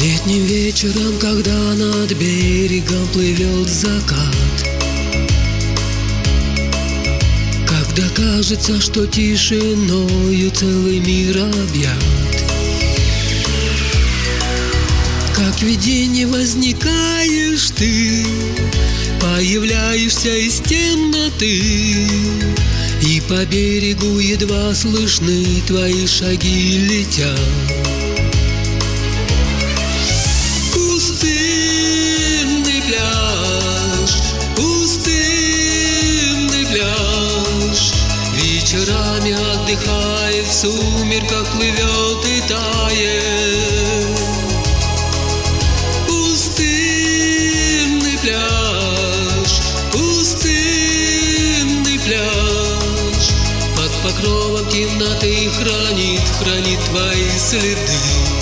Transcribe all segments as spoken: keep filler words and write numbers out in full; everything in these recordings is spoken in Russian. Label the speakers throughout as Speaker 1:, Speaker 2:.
Speaker 1: Летним вечером, когда над берегом плывет закат, когда кажется, что тишиною целый мир объят, как видение возникаешь ты, появляешься из темноты, и по берегу едва слышны твои шаги летят. Пустынный пляж, пустынный пляж, вечерами отдыхает, в сумерках плывет и тает. Пустынный пляж, пустынный пляж, под покровом темноты хранит, хранит твои следы.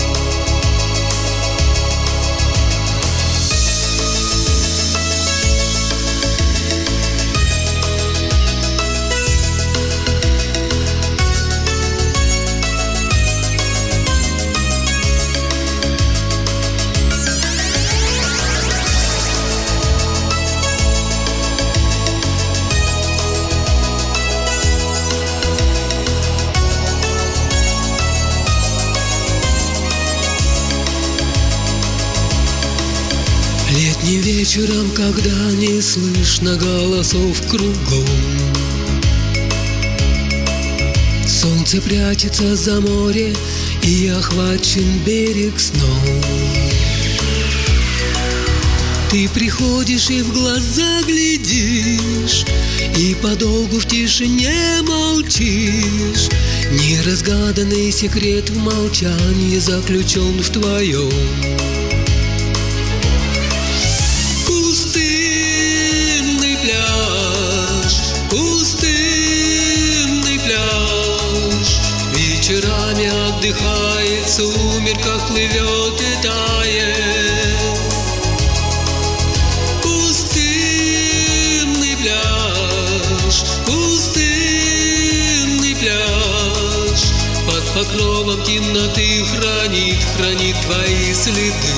Speaker 1: Летним вечером, когда не слышно голосов кругом, солнце прячется за море, и охвачен берег сном. Ты приходишь и в глаза глядишь, и подолгу в тишине молчишь. Неразгаданный секрет в молчании заключен в твоем. Пустынный пляж, пустынный пляж, вечерами отдыхает, в сумерках плывет и тает. Пустынный пляж, пустынный пляж, под покровом темноты хранит, хранит твои следы.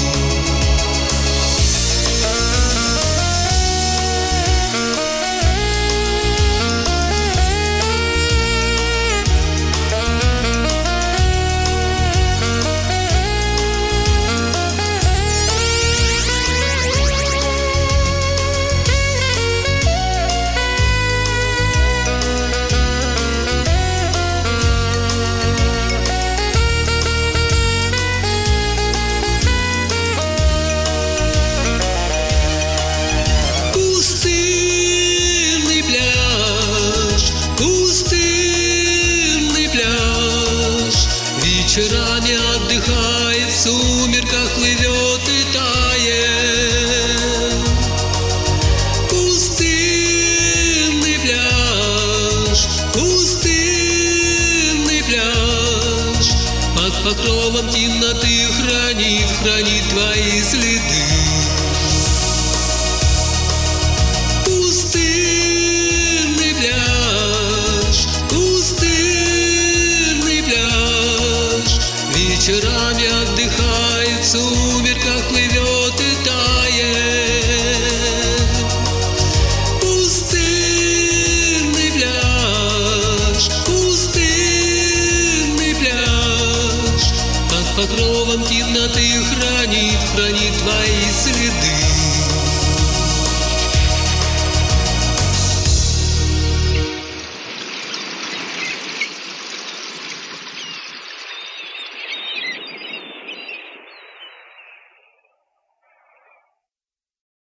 Speaker 1: Вечерами отдыхает, в сумерках плывет и тает. Пустынный пляж, пустынный пляж, под покровом темноты хранит, хранит твои следы. Пустынный пляж, пустынный пляж, вечерами отдыхает, в сумерках плывет и тает. Пустынный пляж, пустынный пляж, под покровом темноты хранит, хранит твои следы.